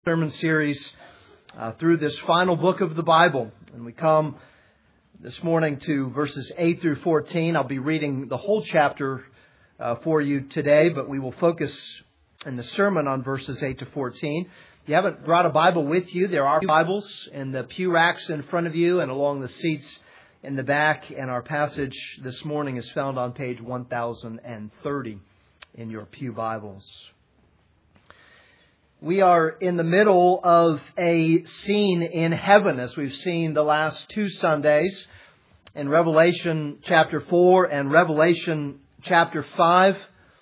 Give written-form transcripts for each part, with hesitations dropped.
sermon series through this final book of the Bible. And we come this morning to verses 8 through 14. I'll be reading the whole chapter for you today, but we will focus in the sermon on verses 8 to 14. If you haven't brought a Bible with you, there are Bibles in the pew racks in front of you and along the seats in the back. And our passage this morning is found on page 1030 in your pew Bibles. We are in the middle of a scene in heaven, as we've seen the last two Sundays in Revelation chapter 4 and Revelation chapter 5.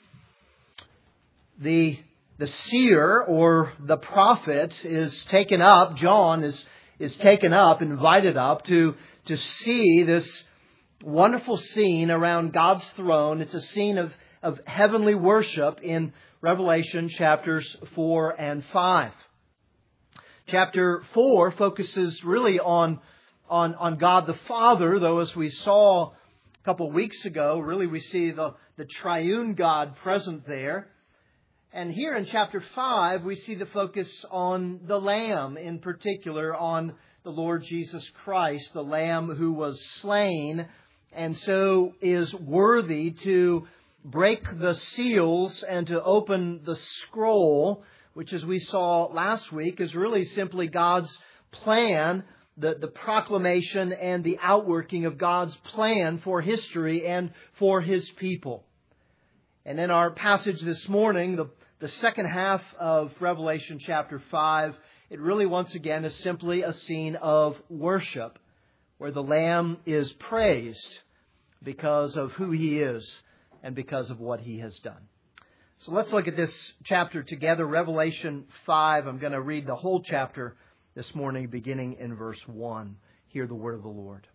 The seer or the prophet is taken up, John is taken up, invited up to see this wonderful scene around God's throne. It's a scene of heavenly worship in Revelation chapters 4 and 5. Chapter 4 focuses really on God the Father, though as we saw a couple of weeks ago, really we see the triune God present there. And here in chapter 5, we see the focus on the Lamb, in particular on the Lord Jesus Christ, the Lamb who was slain and so is worthy to break the seals and to open the scroll, which, as we saw last week, is really simply God's plan, the proclamation and the outworking of God's plan for history and for His people. And in our passage this morning, the second half of Revelation chapter 5, it really once again is simply a scene of worship, where the Lamb is praised because of who He is and because of what He has done. So let's look at this chapter together, Revelation 5. I'm going to read the whole chapter this morning, beginning in verse 1. Hear the word of the Lord.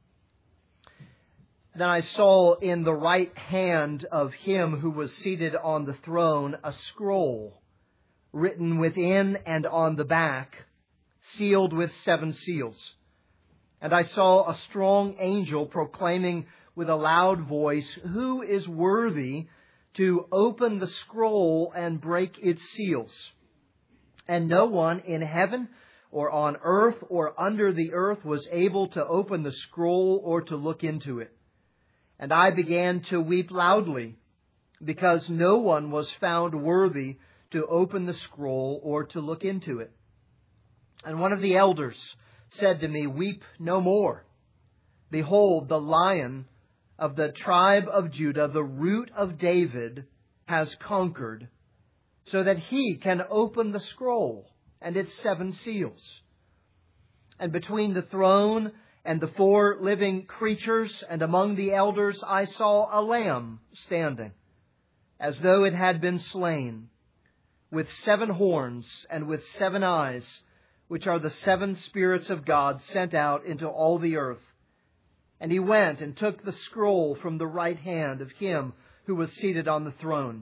Then I saw in the right hand of Him who was seated on the throne a scroll, written within and on the back, sealed with 7 seals. And I saw a strong angel proclaiming with a loud voice, "Who is worthy to open the scroll and break its seals?" And no one in heaven or on earth or under the earth was able to open the scroll or to look into it. And I began to weep loudly, because no one was found worthy to open the scroll or to look into it. And one of the elders said to me, "Weep no more. Behold, the Lion of the tribe of Judah, the root of David, has conquered, so that He can open the scroll and its 7 seals." And between the throne and the 4 living creatures and among the elders, I saw a lamb standing, as though it had been slain, with 7 horns and with 7 eyes, which are the 7 spirits of God sent out into all the earth. And He went and took the scroll from the right hand of Him who was seated on the throne.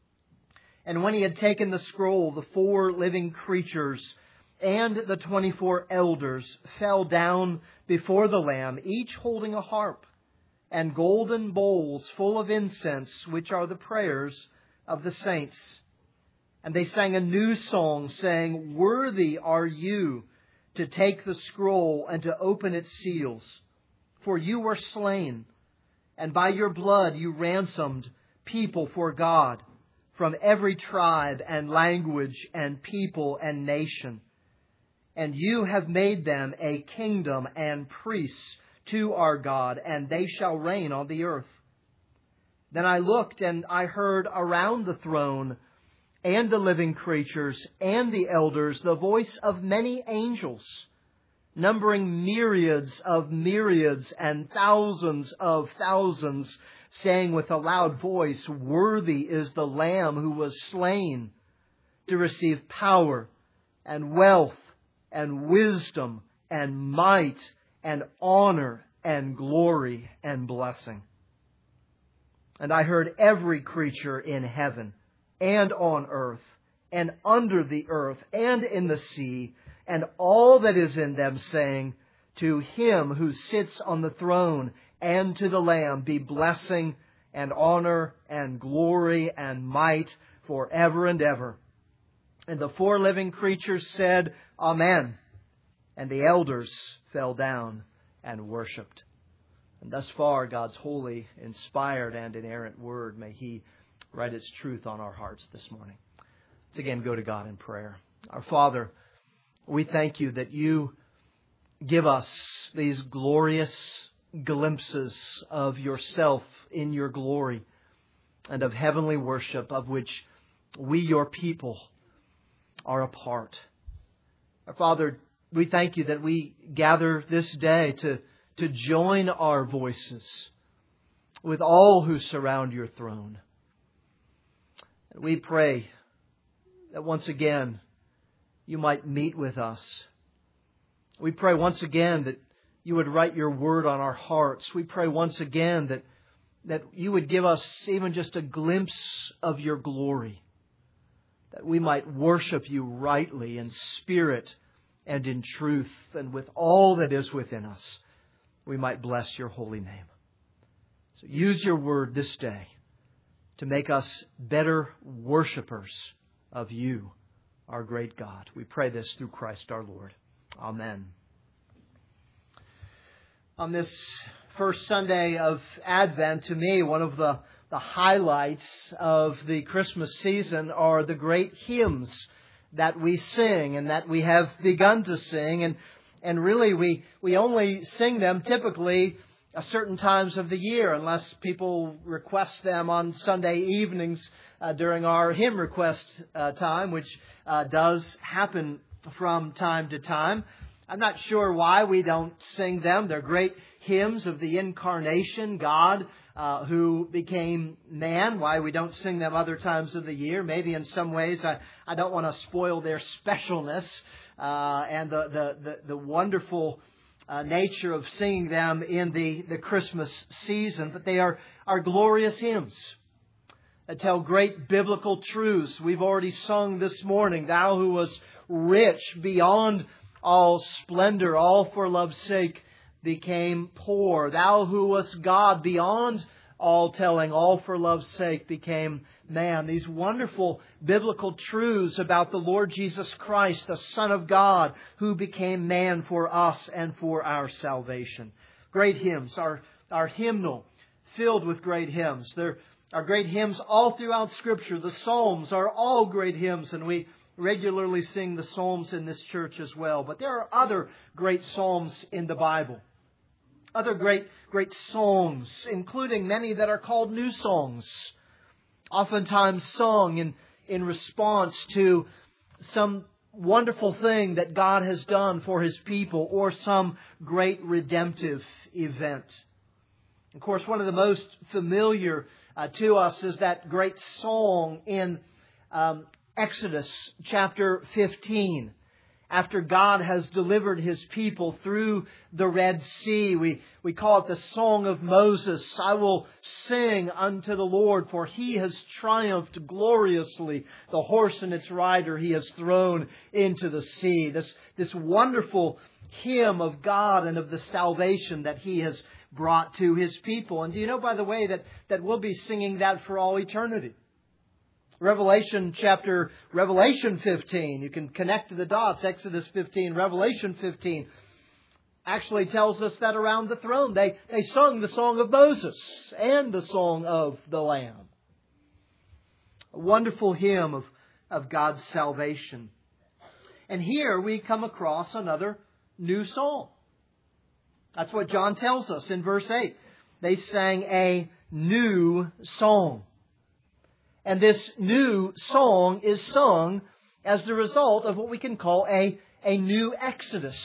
And when He had taken the scroll, the 4 living creatures and the 24 elders fell down before the Lamb, each holding a harp and golden bowls full of incense, which are the prayers of the saints. And they sang a new song, saying, "Worthy are You to take the scroll and to open its seals. For You were slain, and by Your blood You ransomed people for God from every tribe and language and people and nation. And You have made them a kingdom and priests to our God, and they shall reign on the earth." Then I looked, and I heard around the throne and the living creatures and the elders the voice of many angels, numbering myriads of myriads and thousands of thousands, saying with a loud voice, "Worthy is the Lamb who was slain to receive power and wealth and wisdom and might and honor and glory and blessing." And I heard every creature in heaven and on earth and under the earth and in the sea, and all that is in them, saying, "To Him who sits on the throne and to the Lamb be blessing and honor and glory and might forever and ever." And the four living creatures said, Amen. And the elders fell down and worshipped. And thus far, God's holy, inspired, and inerrant Word, may He write its truth on our hearts this morning. Let's again go to God in prayer. Our Father, we thank You that You give us these glorious glimpses of Yourself in Your glory and of heavenly worship of which we, Your people, are a part. Our Father, we thank You that we gather this day to join our voices with all who surround Your throne. And we pray that once again You might meet with us. We pray once again that You would write Your Word on our hearts. We pray once again that You would give us even just a glimpse of Your glory, that we might worship You rightly in spirit and in truth, and with all that is within us, we might bless Your holy name. So use Your Word this day to make us better worshipers of You, our great God. We pray this through Christ our Lord. Amen. On this first Sunday of Advent, to me, one of the highlights of the Christmas season are the great hymns that we sing and that we have begun to sing. And really, we only sing them typically at certain times of the year, unless people request them on Sunday evenings during our hymn request time, which does happen from time to time. I'm not sure why we don't sing them. They're great hymns of the incarnation, God who became man, why we don't sing them other times of the year. Maybe in some ways I don't want to spoil their specialness and the wonderful nature of singing them in the Christmas season. But they are glorious hymns that tell great biblical truths. We've already sung this morning, Thou who was rich beyond all splendor, all for love's sake became poor. Thou who wast God beyond all telling, all for love's sake became man. These wonderful biblical truths about the Lord Jesus Christ, the Son of God, who became man for us and for our salvation. Great hymns, our hymnal filled with great hymns. There are great hymns all throughout Scripture. The Psalms are all great hymns, and we regularly sing the Psalms in this church as well. But there are other great Psalms in the Bible. Other great songs, including many that are called new songs, oftentimes sung in response to some wonderful thing that God has done for His people or some great redemptive event. Of course, one of the most familiar to us is that great song in Exodus chapter 15. After God has delivered His people through the Red Sea, we call it the Song of Moses. I will sing unto the Lord, for He has triumphed gloriously. The horse and its rider He has thrown into the sea. This wonderful hymn of God and of the salvation that He has brought to His people. And do you know, by the way, that we'll be singing that for all eternity? Revelation 15, you can connect to the dots, Exodus 15, Revelation 15, actually tells us that around the throne they sung the song of Moses and the song of the Lamb. A wonderful hymn of God's salvation. And here we come across another new song. That's what John tells us in verse 8. They sang a new song. And this new song is sung as the result of what we can call a new exodus.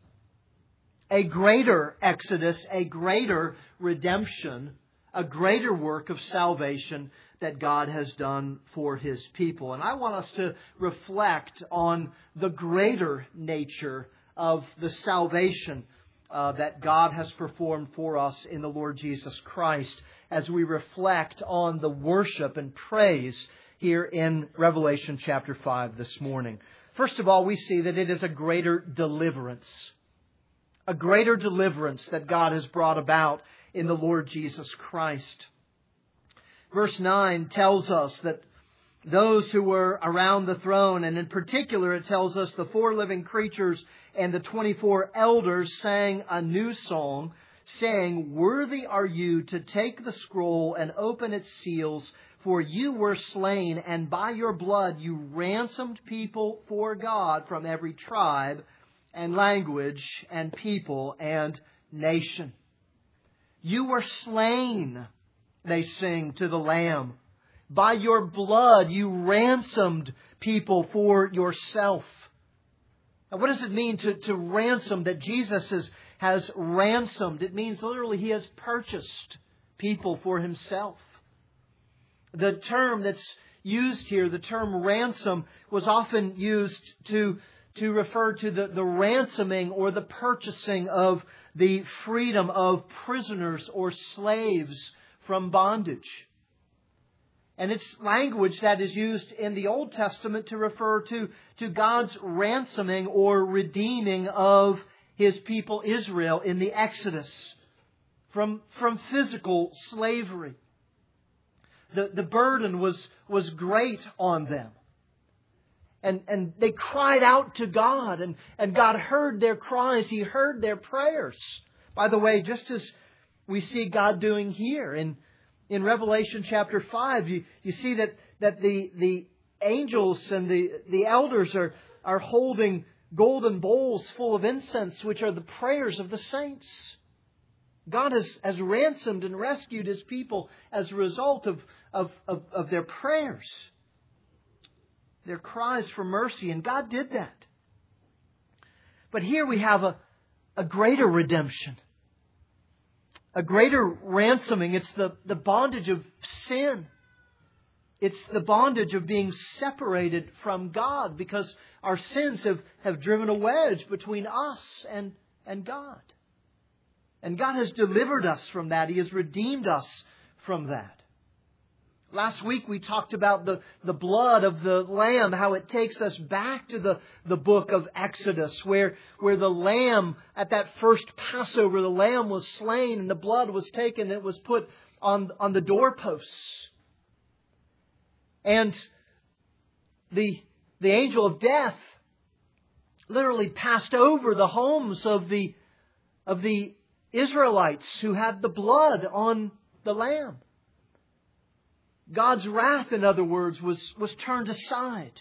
A greater exodus, a greater redemption, a greater work of salvation that God has done for His people. And I want us to reflect on the greater nature of the salvation that God has performed for us in the Lord Jesus Christ, as we reflect on the worship and praise here in Revelation chapter 5 this morning. First of all, we see that it is a greater deliverance. A greater deliverance that God has brought about in the Lord Jesus Christ. Verse 9 tells us that those who were around the throne, and in particular it tells us the 4 living creatures and the 24 elders sang a new song, saying, "Worthy are you to take the scroll and open its seals, for you were slain, and by your blood you ransomed people for God from every tribe and language and people and nation." You were slain, they sing to the Lamb. By your blood you ransomed people for yourself. Now, what does it mean to ransom, that Jesus has ransomed? It means literally He has purchased people for Himself. The term that's used here, the term ransom, was often used to refer to the ransoming or the purchasing of the freedom of prisoners or slaves from bondage. And it's language that is used in the Old Testament to refer to God's ransoming or redeeming of His people Israel in the Exodus from physical slavery. The burden was great on them. And they cried out to God, and God heard their cries. He heard their prayers. By the way, just as we see God doing here in Revelation chapter 5, you see that the angels and the elders are holding golden bowls full of incense, which are the prayers of the saints. God has ransomed and rescued His people as a result of their prayers, their cries for mercy, and God did that. But here we have a greater redemption. A greater ransoming. It's the bondage of sin. It's the bondage of being separated from God because our sins have driven a wedge between us and God. And God has delivered us from that. He has redeemed us from that. Last week we talked about the blood of the Lamb, how it takes us back to the book of Exodus, where the Lamb, at that first Passover, the Lamb was slain and the blood was taken and it was put on the doorposts. And the angel of death literally passed over the homes of the Israelites who had the blood on the Lamb. God's wrath, in other words, was turned aside.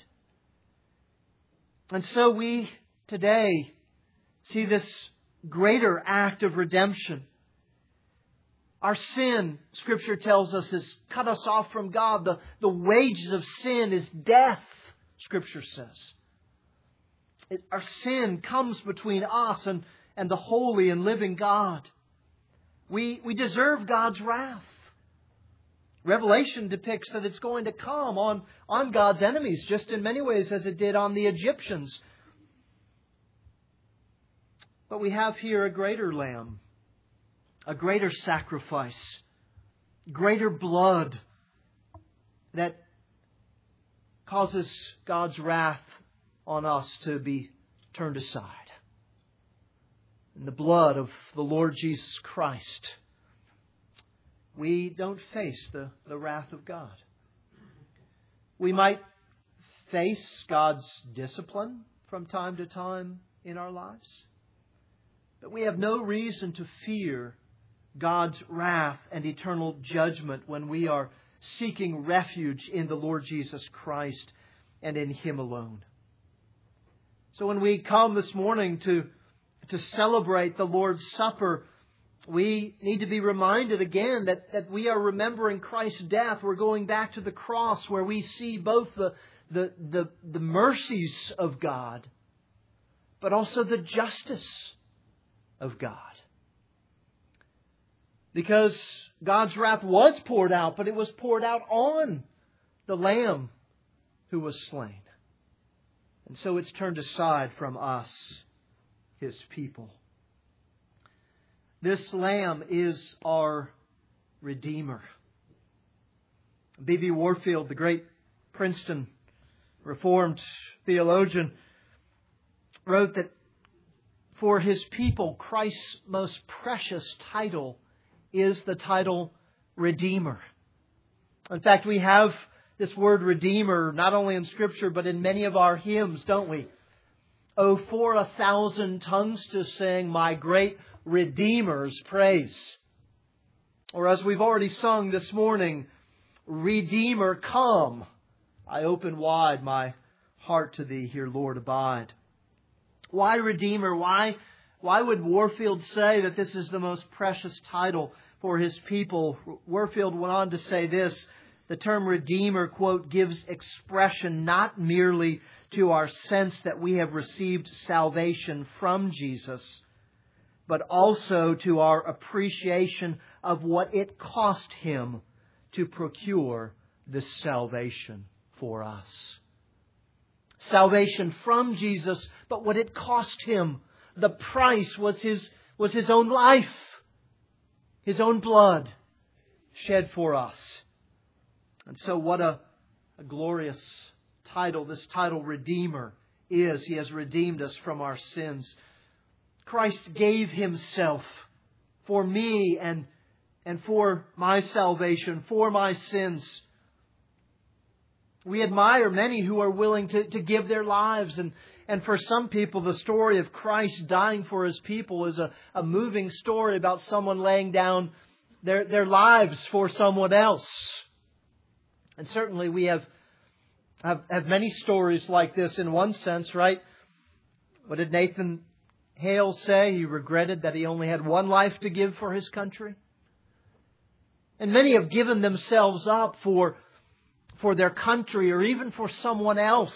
And so we today see this greater act of redemption. Our sin, Scripture tells us, has cut us off from God. The wages of sin is death, Scripture says. Our sin comes between us and the holy and living God. We deserve God's wrath. Revelation depicts that it's going to come on God's enemies, just in many ways as it did on the Egyptians. But we have here a greater Lamb, a greater sacrifice, greater blood that causes God's wrath on us to be turned aside. In the blood of the Lord Jesus Christ, we don't face the wrath of God. We might face God's discipline from time to time in our lives, but we have no reason to fear God's wrath and eternal judgment when we are seeking refuge in the Lord Jesus Christ and in Him alone. So when we come this morning to celebrate the Lord's Supper, we need to be reminded again that we are remembering Christ's death. We're going back to the cross where we see both the mercies of God, but also the justice of God. Because God's wrath was poured out, but it was poured out on the Lamb who was slain. And so it's turned aside from us, His people. This Lamb is our Redeemer. B.B. Warfield, the great Princeton Reformed theologian, wrote that for His people, Christ's most precious title is the title Redeemer. In fact, we have this word Redeemer, not only in Scripture, but in many of our hymns, don't we? Oh, for 1,000 tongues to sing my great Redeemer's praise. Or as we've already sung this morning, Redeemer, come. I open wide my heart to Thee, here, Lord, abide. Why Redeemer? Why would Warfield say that this is the most precious title for his people? Warfield went on to say this: the term Redeemer, quote, gives expression not merely to our sense that we have received salvation from Jesus, but also to our appreciation of what it cost Him to procure this salvation for us. Salvation from Jesus, but what it cost Him. The price was His own life, His own blood shed for us. And so what a glorious title this title Redeemer is. He has redeemed us from our sins. Christ gave Himself for me and for my salvation, for my sins. We admire many who are willing to give their lives. And for some people, the story of Christ dying for His people is a moving story about someone laying down their lives for someone else. And certainly we have many stories like this in one sense, right? What did Nathan Hale say? He regretted that he only had one life to give for his country. And many have given themselves up for their country or even for someone else.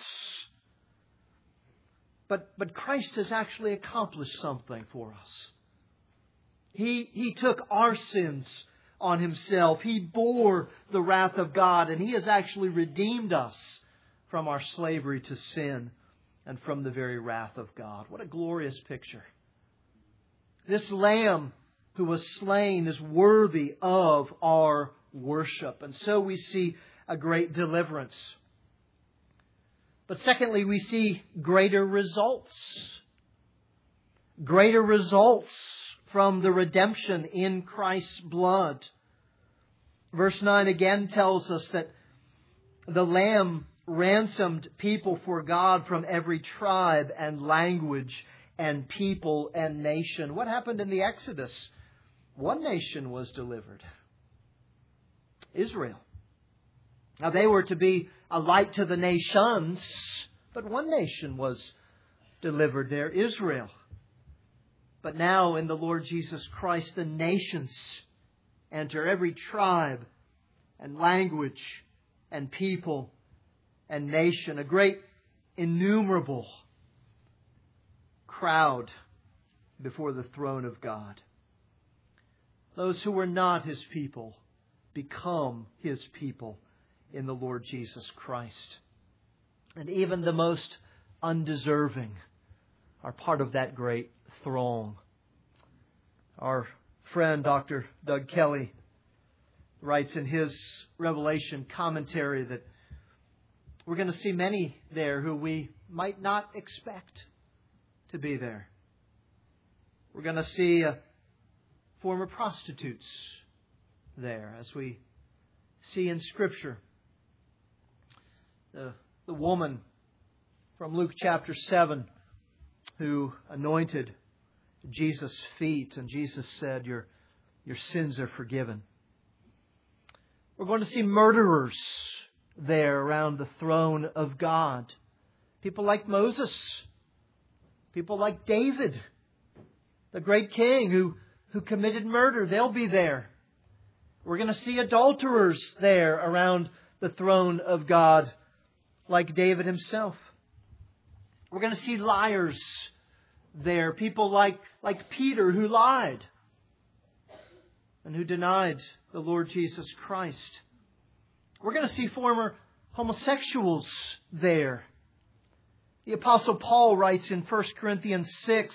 But Christ has actually accomplished something for us. He took our sins on Himself. He bore the wrath of God, and He has actually redeemed us from our slavery to sin and from the very wrath of God. What a glorious picture. This Lamb who was slain is worthy of our worship. And so we see a great deliverance. But secondly, we see greater results. Greater results from the redemption in Christ's blood. Verse 9 again tells us that the Lamb ransomed people for God from every tribe and language and people and nation. What happened in the Exodus? One nation was delivered. Israel. Now they were to be a light to the nations, but one nation was delivered there, Israel. But now in the Lord Jesus Christ, the nations enter, every tribe and language and people and nation, a great innumerable crowd before the throne of God. Those who were not His people become His people in the Lord Jesus Christ. And even the most undeserving are part of that great throng. Our friend Dr. Doug Kelly writes in his Revelation commentary that we're going to see many there who we might not expect to be there. We're going to see former prostitutes there, as we see in Scripture. The woman from Luke chapter 7 who anointed Jesus' feet, and Jesus said, your sins are forgiven. We're going to see murderers there around the throne of God. People like Moses. People like David, the great king who committed murder. They'll be there. We're going to see adulterers there around the throne of God, like David himself. We're going to see liars there. People like Peter, who lied and who denied the Lord Jesus Christ. We're going to see former homosexuals there. The Apostle Paul writes in 1 Corinthians 6,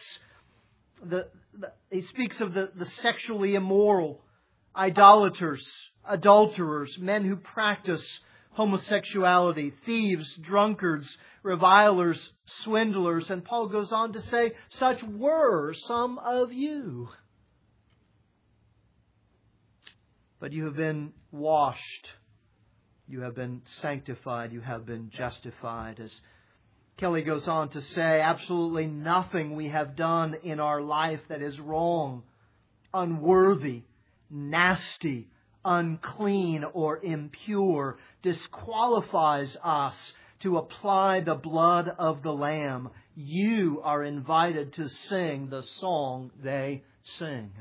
he speaks of the sexually immoral, idolaters, adulterers, men who practice homosexuality, thieves, drunkards, revilers, swindlers. And Paul goes on to say, such were some of you. But you have been washed You have been sanctified. You have been justified. As Kelly goes on to say, absolutely nothing we have done in our life that is wrong, unworthy, nasty, unclean, or impure disqualifies us to apply the blood of the Lamb. You are invited to sing the song they sing.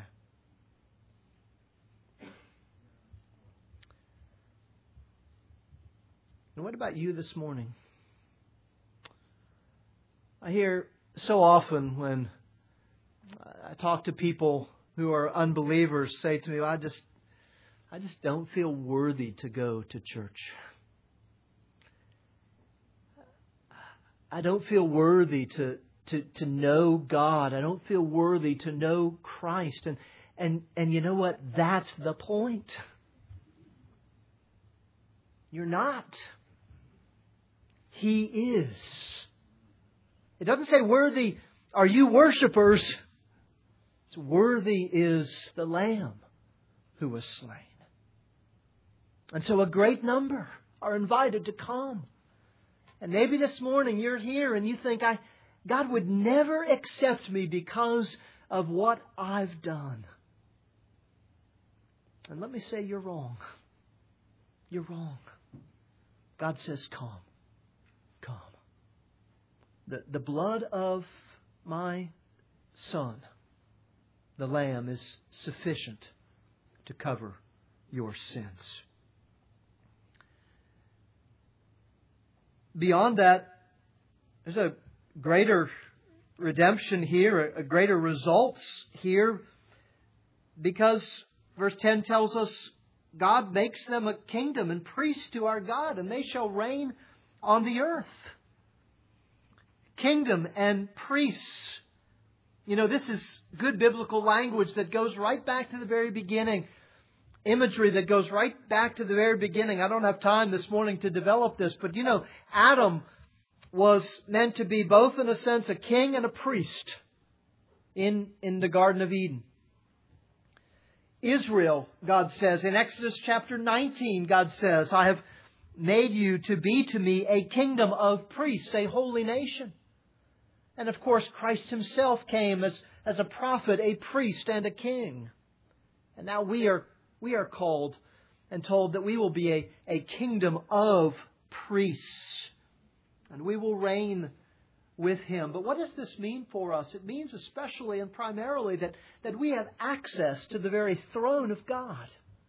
And what about you this morning? I hear so often when I talk to people who are unbelievers say to me, I just don't feel worthy to go to church. I don't feel worthy to know God. I don't feel worthy to know Christ. And you know what? That's the point. You're not. He is. It doesn't say worthy are you worshipers. It's worthy is the Lamb who was slain. And so a great number are invited to come. And maybe this morning you're here and you think, God would never accept me because of what I've done. And let me say you're wrong. You're wrong. God says, come. Come. The blood of my Son, the Lamb, is sufficient to cover your sins. Beyond that, there's a greater redemption here, a greater results here, because verse 10 tells us God makes them a kingdom and priests to our God, and they shall reign on the earth. Kingdom and priests. You know, this is good biblical language that goes right back to the very beginning. Imagery that goes right back to the very beginning. I don't have time this morning to develop this, but you know, Adam was meant to be both in a sense a king and a priest in the Garden of Eden. Israel, God says, in Exodus chapter 19, God says, I have made you to be to me a kingdom of priests, a holy nation. And of course, Christ Himself came as a prophet, a priest, and a king. And now we are called and told that we will be a kingdom of priests. And we will reign with Him. But what does this mean for us? It means especially and primarily that we have access to the very throne of God.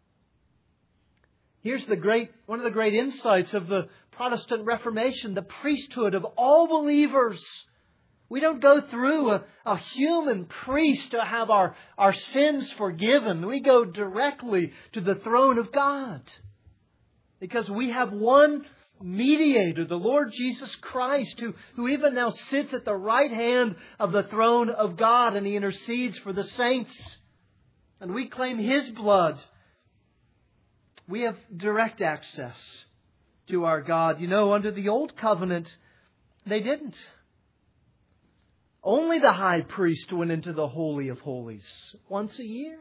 Here's one of the great insights of the Protestant Reformation, the priesthood of all believers. We don't go through a human priest to have our sins forgiven. We go directly to the throne of God. Because we have one mediator, the Lord Jesus Christ, who even now sits at the right hand of the throne of God, and He intercedes for the saints. And we claim His blood. We have direct access to our God. You know, under the old covenant, they didn't. Only the high priest went into the Holy of Holies once a year.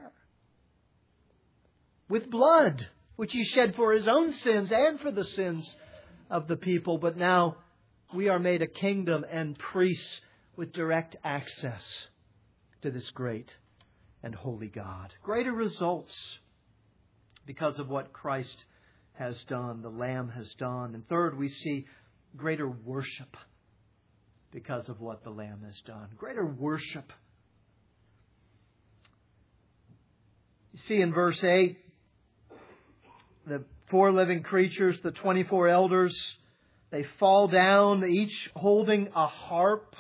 With blood, which He shed for His own sins and for the sins of the people. But now we are made a kingdom and priests with direct access to this great and holy God. Greater results because of what Christ has done, the Lamb has done. And third, we see greater worship because of what the Lamb has done. Greater worship. You see in verse 8, the 4 living creatures, the 24 elders, they fall down, each holding a harp.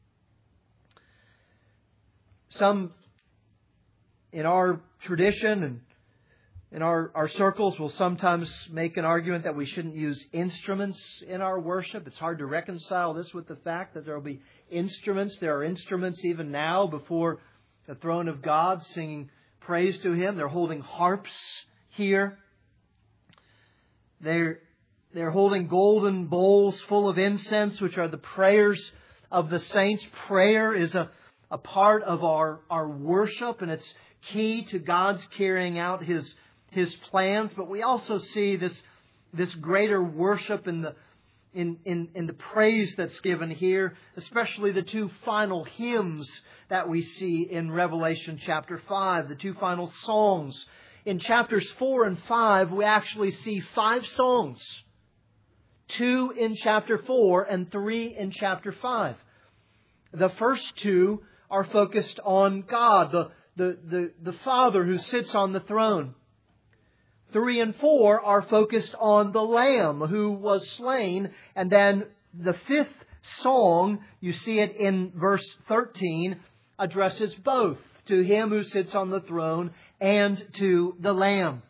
Some in our tradition and in our circles will sometimes make an argument that we shouldn't use instruments in our worship. It's hard to reconcile this with the fact that there will be instruments. There are instruments even now before the throne of God singing praise to Him. They're holding harps here. They're holding golden bowls full of incense, which are the prayers of the saints. Prayer is a part of our worship, and it's key to God's carrying out His plans. But we also see this this greater worship in the praise that's given here, especially the two final hymns that we see in Revelation chapter 5, the two final songs. In chapters 4 and 5, we actually see 5 songs. 2 in chapter 4 and 3 in chapter 5. The first 2 are focused on God, the Father who sits on the throne. 3 and 4 are focused on the Lamb who was slain. And then the 5th song, you see it in verse 13, addresses both to Him who sits on the throne and to the Lamb.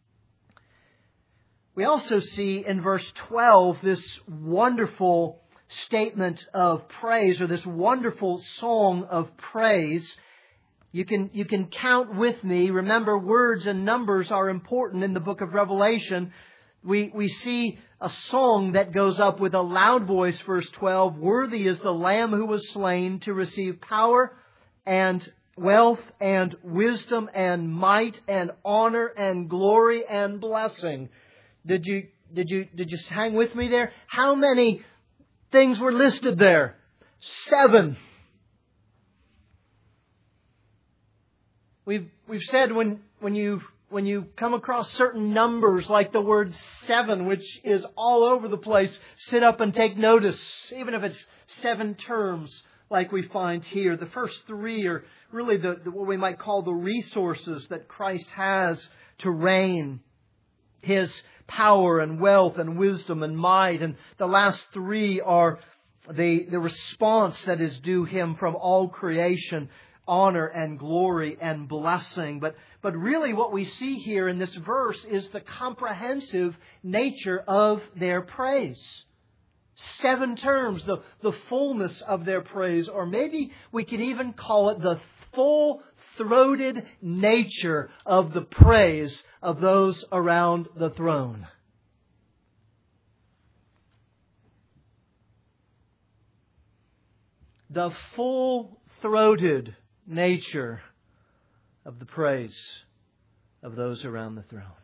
We also see in verse 12 this wonderful statement of praise, or this wonderful song of praise. You can count with me. Remember, words and numbers are important in the book of Revelation. We see a song that goes up with a loud voice, verse 12. Worthy is the Lamb who was slain to receive power and wealth and wisdom and might and honor and glory and blessing. Did you hang with me there? How many things were listed there? 7. We've said when you come across certain numbers like the word 7, which is all over the place, sit up and take notice, even if it's 7 terms like we find here. The first 3 are really what we might call the resources that Christ has to reign. His power and wealth and wisdom and might. And the last 3 are the response that is due Him from all creation. Honor and glory and blessing. But really what we see here in this verse is the comprehensive nature of their praise. 7 terms, the fullness of their praise, or maybe we could even call it the full-throated nature of the praise of those around the throne. The full-throated nature of the praise of those around the throne.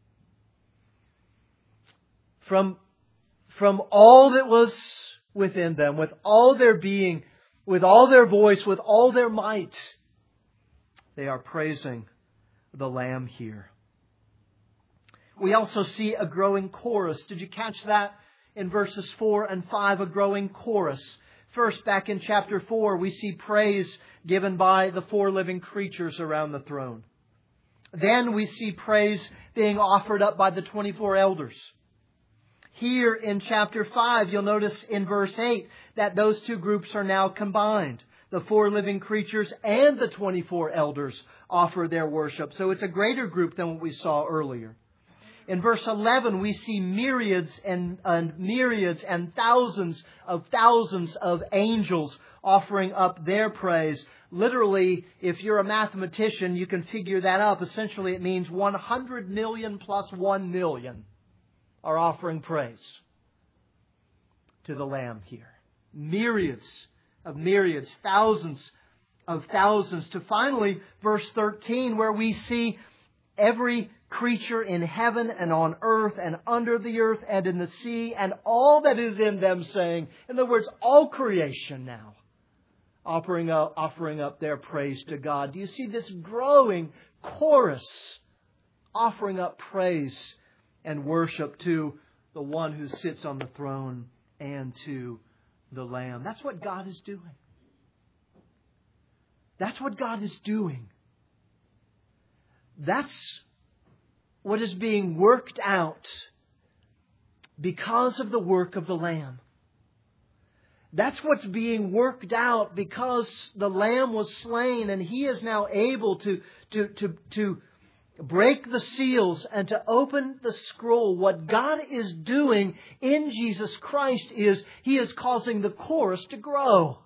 From all that was within them, with all their being, with all their voice, with all their might, they are praising the Lamb here. We also see a growing chorus. Did you catch that in verses 4 and 5? A growing chorus. First, back in chapter 4, we see praise given by the 4 living creatures around the throne. Then we see praise being offered up by the 24 elders. Here in chapter 5, you'll notice in verse 8 that those 2 groups are now combined. The 4 living creatures and the 24 elders offer their worship. So it's a greater group than what we saw earlier. In verse 11, we see myriads and myriads and thousands of angels offering up their praise. Literally, if you're a mathematician, you can figure that up. Essentially, it means 100 million plus 1 million are offering praise to the Lamb here. Myriads of myriads, thousands of thousands, to finally verse 13, where we see every creature in heaven and on earth and under the earth and in the sea and all that is in them saying, in other words, all creation now offering up their praise to God. Do you see this growing chorus offering up praise and worship to the one who sits on the throne and to the Lamb? That's what God is doing. That's what God is doing. That's what is being worked out because of the work of the Lamb. That's what's being worked out because the Lamb was slain and He is now able to break the seals and to open the scroll. What God is doing in Jesus Christ is He is causing the chorus to grow.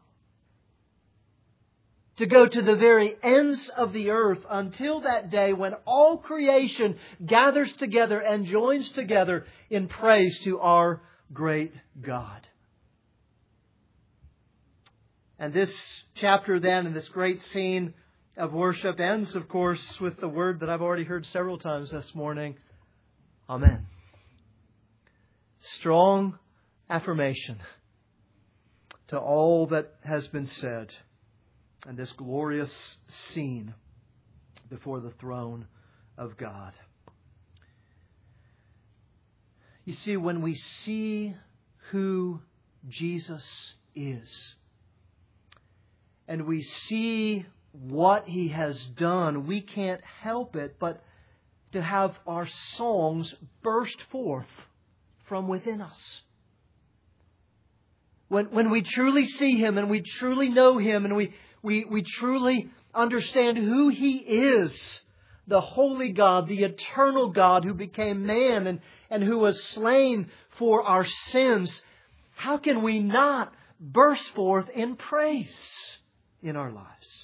To go to the very ends of the earth until that day when all creation gathers together and joins together in praise to our great God. And this chapter then, and this great scene of worship ends, of course, with the word that I've already heard several times this morning. Amen. strong affirmation to all that has been said and this glorious scene before the throne of God. You see, when we see who Jesus is, and we see what He has done, we can't help it but to have our songs burst forth from within us. When we truly see Him and we truly know Him and we truly understand who He is, the holy God, the eternal God who became man and who was slain for our sins, how can we not burst forth in praise in our lives?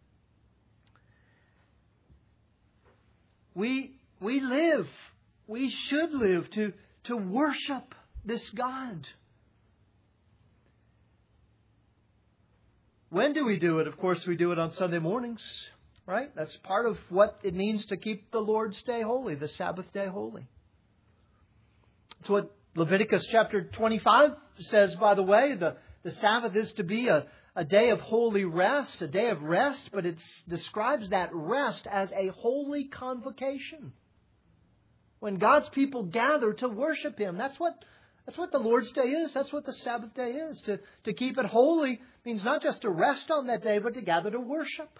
We should live to worship this God. When do we do it? Of course, we do it on Sunday mornings, right? That's part of what it means to keep the Lord's Day holy, the Sabbath day holy. It's what Leviticus chapter 25 says, by the way. The Sabbath is to be a day of holy rest, a day of rest, but it describes that rest as a holy convocation. When God's people gather to worship Him, that's what the Lord's Day is. That's what the Sabbath day is. To keep it holy means not just to rest on that day, but to gather to worship.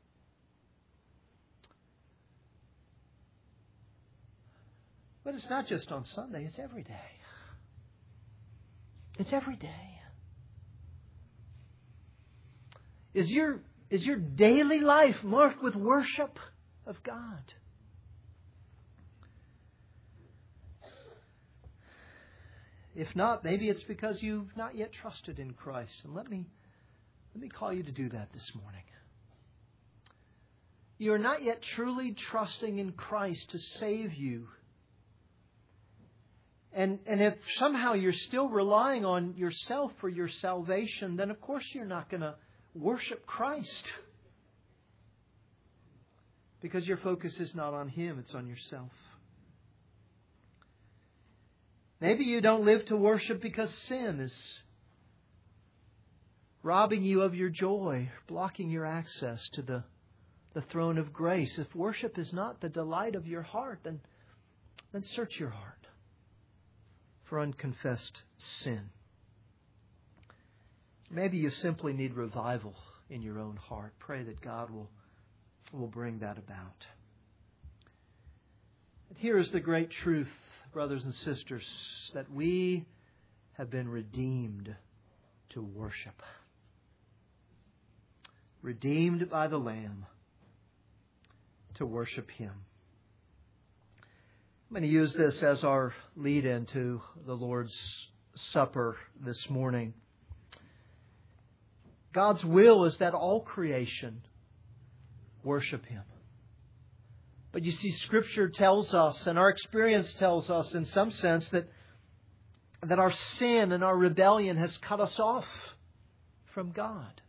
But it's not just on Sunday, it's every day. It's every day. Is your daily life marked with worship of God? If not, maybe it's because you've not yet trusted in Christ. And let me call you to do that this morning. You are not yet truly trusting in Christ to save you. And if somehow you're still relying on yourself for your salvation, then of course you're not going to worship Christ. Because your focus is not on Him, it's on yourself. Maybe you don't live to worship because sin is robbing you of your joy, blocking your access to the throne of grace. If worship is not the delight of your heart, then search your heart for unconfessed sin. Maybe you simply need revival in your own heart. Pray that God will bring that about. And here is the great truth, brothers and sisters, that we have been redeemed to worship. Redeemed by the Lamb to worship Him. I'm going to use this as our lead into the Lord's Supper this morning. God's will is that all creation worship Him. But you see, Scripture tells us, and our experience tells us in some sense, that our sin and our rebellion has cut us off from God.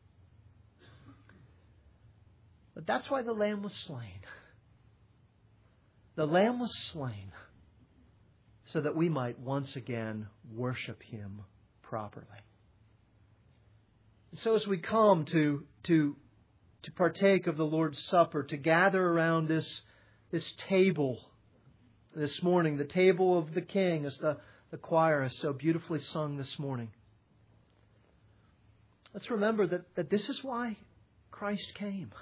But that's why the Lamb was slain. The Lamb was slain so that we might once again worship Him properly. And so as we come to partake of the Lord's Supper, to gather around this table this morning, the table of the King, as the choir has so beautifully sung this morning. Let's remember that this is why Christ came.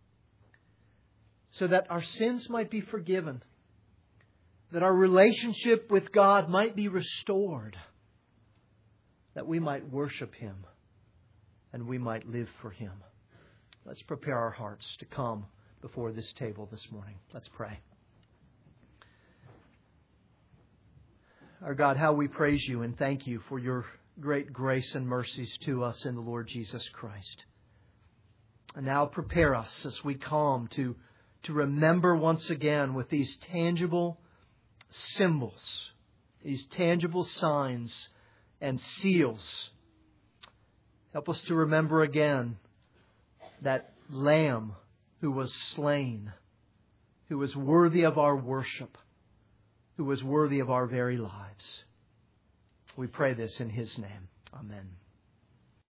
So that our sins might be forgiven. That our relationship with God might be restored. That we might worship Him. And we might live for Him. Let's prepare our hearts to come before this table this morning. Let's pray. Our God, how we praise You and thank You for Your great grace and mercies to us in the Lord Jesus Christ. And now prepare us as we come to remember once again with these tangible symbols, these tangible signs and seals. Help us to remember again that Lamb who was slain, who was worthy of our worship, who was worthy of our very lives. We pray this in His name. Amen.